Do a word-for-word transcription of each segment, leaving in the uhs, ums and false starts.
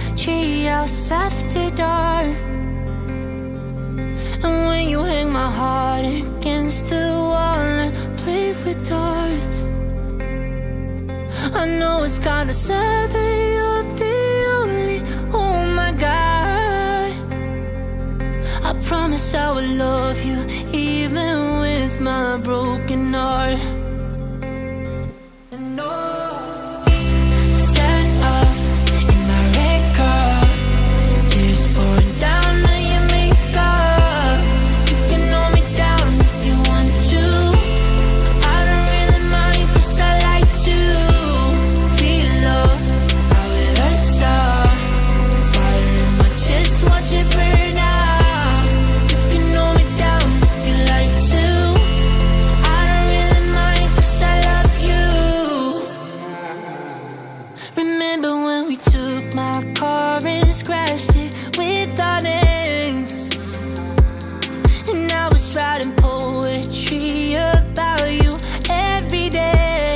treehouse after dark. And when you hang my heart against the wall and play with darts, I know it's kinda sad that you're the only, oh my God. I promise I will love you even with my broken heart. And oh, set off in my red car, tears pouring down on your makeup. You can hold me down if you want to. I don't really mind 'cause I like to feel love, how it hurts up. Fire in my chest, watch it burn out. You can hold me down if you like to. I don't really mind 'cause I love you. Remember when we took my car and scratched it with our names? And I was writing poetry about you every day.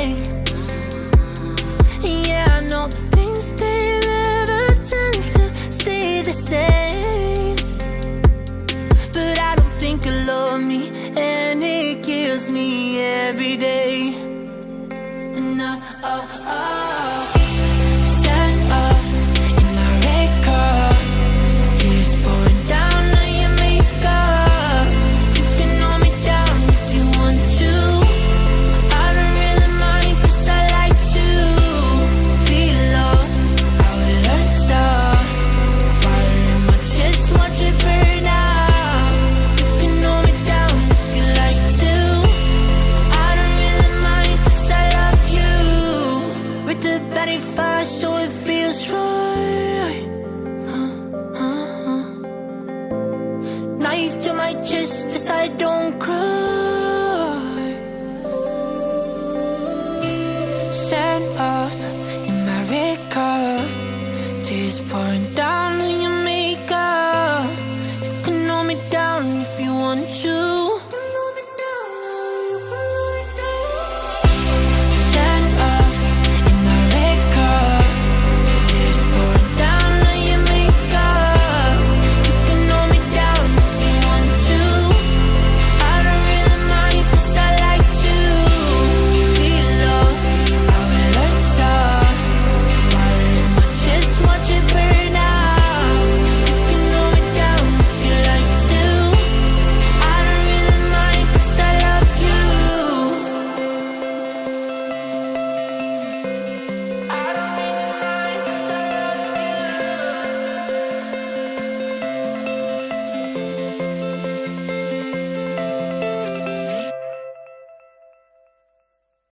Yeah, I know things, they never tend to stay the same. But I don't think you love me, and it kills me every day. And I, oh, oh. Set off in my red car, tears pouring down on your makeup. You can hold me down if you want to. I don't really mind 'cause I like to feel love, how it hurts up. Fire in my chest, watch it burn out. You can hold me down if you like to. I don't really mind 'cause I love you. With the body fire so it feels right. Uh, uh, uh. Knife to my chest as I don't cry. Set off in my red car, tears pouring down